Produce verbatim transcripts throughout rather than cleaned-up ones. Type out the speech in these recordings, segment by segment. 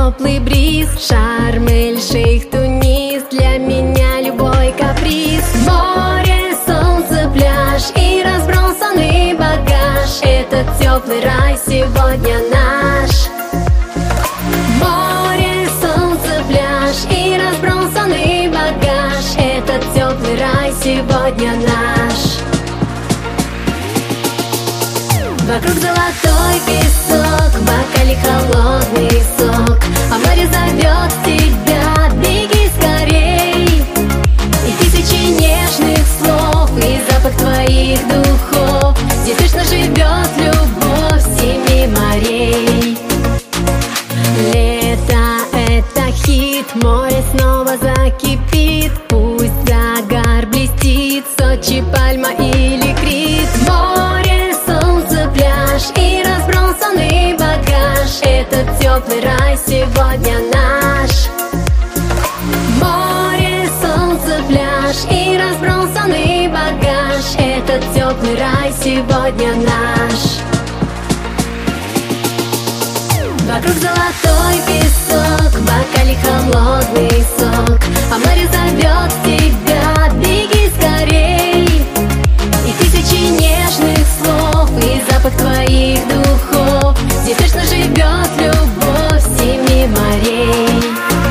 теплый бриз. Шарм-эль-Шейх, Тунис, для меня любой каприз. Море, солнце, пляж и разбросанный багаж. Этот теплый рай сегодня наш. Море, солнце, пляж и разбросанный багаж. Этот теплый рай сегодня наш. Вокруг золотой песок, в бокале холодный сок, а море зовет тебя, беги скорей. И тысячи нежных слов, и запах твоих духов. Здесь точно живет любовь семи морей. Лето — это хит, море снова закипит. Пусть загар блестит, Сочи, Пальма или Крит. Море, солнце, пляж и разбросанный багаж. Этот теплый рай сегодня наш. Море, солнце, пляж и разбросанный багаж. Этот теплый рай сегодня наш. Вокруг золотой песок, в бокале холодный сок, а море зовет тебя, беги скорей. И тысячи нежных слов, и запах твоих духов. Здесь точно живет любовь семи морей.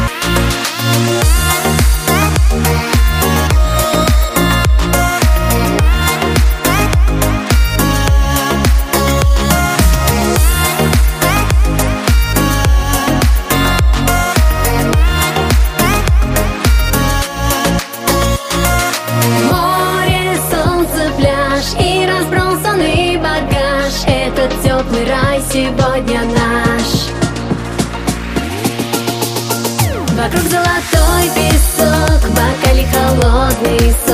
Этот теплый рай сегодня наш. Вокруг золотой песок, в бокале холодный сок.